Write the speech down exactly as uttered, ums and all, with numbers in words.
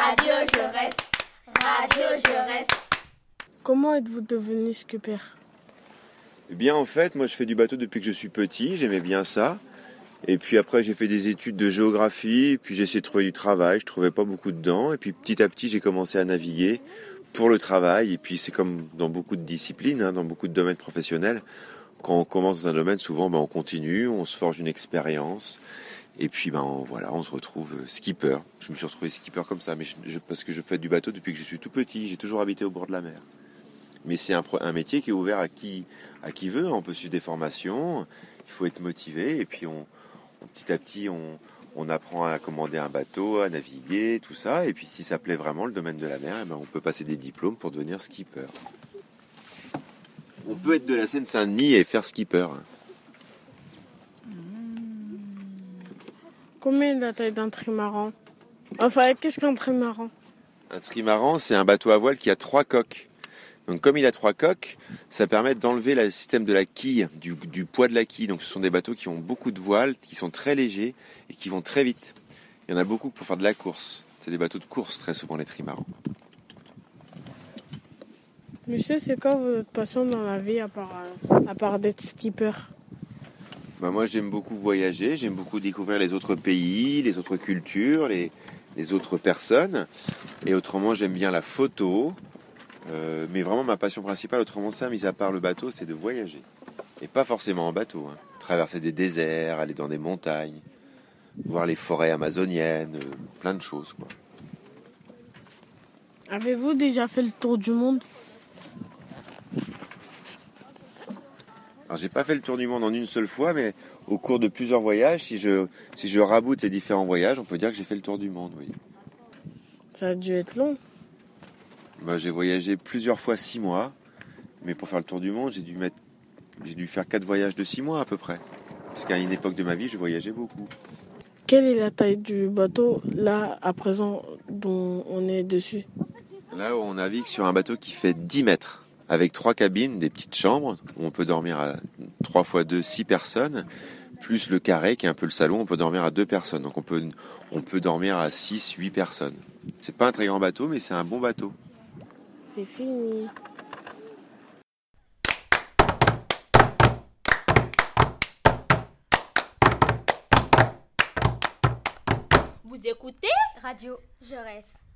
Radio Jaurès, Radio Jaurès. Comment êtes-vous devenu skipper ? Eh bien, en fait, moi, je fais du bateau depuis que je suis petit. J'aimais bien ça. Et puis après, j'ai fait des études de géographie. Et puis j'ai essayé de trouver du travail. Je trouvais pas beaucoup dedans. Et puis petit à petit, j'ai commencé à naviguer pour le travail. Et puis c'est comme dans beaucoup de disciplines, hein, dans beaucoup de domaines professionnels. Quand on commence dans un domaine, souvent, ben, on continue, on se forge une expérience. Et puis, ben, on, voilà, on se retrouve skipper. Je me suis retrouvé skipper comme ça, mais je, je, parce que je fais du bateau depuis que je suis tout petit. J'ai toujours habité au bord de la mer. Mais c'est un, un métier qui est ouvert à qui, à qui veut. On peut suivre des formations, il faut être motivé. Et puis, on, on, petit à petit, on, on apprend à commander un bateau, à naviguer, tout ça. Et puis, si ça plaît vraiment, le domaine de la mer, eh ben, on peut passer des diplômes pour devenir skipper. On peut être de la Seine-Saint-Denis et faire skipper. Combien est la taille d'un trimaran ? Enfin, qu'est-ce qu'un trimaran ? Un trimaran, c'est un bateau à voile qui a trois coques. Donc comme il a trois coques, ça permet d'enlever le système de la quille, du, du poids de la quille. Donc ce sont des bateaux qui ont beaucoup de voiles, qui sont très légers et qui vont très vite. Il y en a beaucoup pour faire de la course. C'est des bateaux de course très souvent, les trimarans. Monsieur, c'est quoi votre passion dans la vie à part, à part d'être skipper ? Ben moi j'aime beaucoup voyager, j'aime beaucoup découvrir les autres pays, les autres cultures, les, les autres personnes. Et autrement j'aime bien la photo. Euh, mais vraiment ma passion principale, autrement ça, mis à part le bateau, c'est de voyager. Et pas forcément en bateau. Hein. Traverser des déserts, aller dans des montagnes, voir les forêts amazoniennes, euh, plein de choses, quoi. Avez-vous déjà fait le tour du monde ? Alors j'ai pas fait le tour du monde en une seule fois, mais au cours de plusieurs voyages, si je, si je raboute ces différents voyages, on peut dire que j'ai fait le tour du monde, oui. Ça a dû être long. Ben, j'ai voyagé plusieurs fois six mois, mais pour faire le tour du monde, j'ai dû mettre, j'ai dû faire quatre voyages de six mois à peu près. Parce qu'à une époque de ma vie, je voyageais beaucoup. Quelle est la taille du bateau, là, à présent, dont on est dessus ? Là, on navigue sur un bateau qui fait dix mètres, avec trois cabines, des petites chambres, où on peut dormir à trois fois deux, six personnes, plus le carré, qui est un peu le salon, on peut dormir à deux personnes. Donc on peut, on peut dormir à six, huit personnes. C'est pas un très grand bateau, mais c'est un bon bateau. C'est fini. Vous écoutez Radio Jaurès.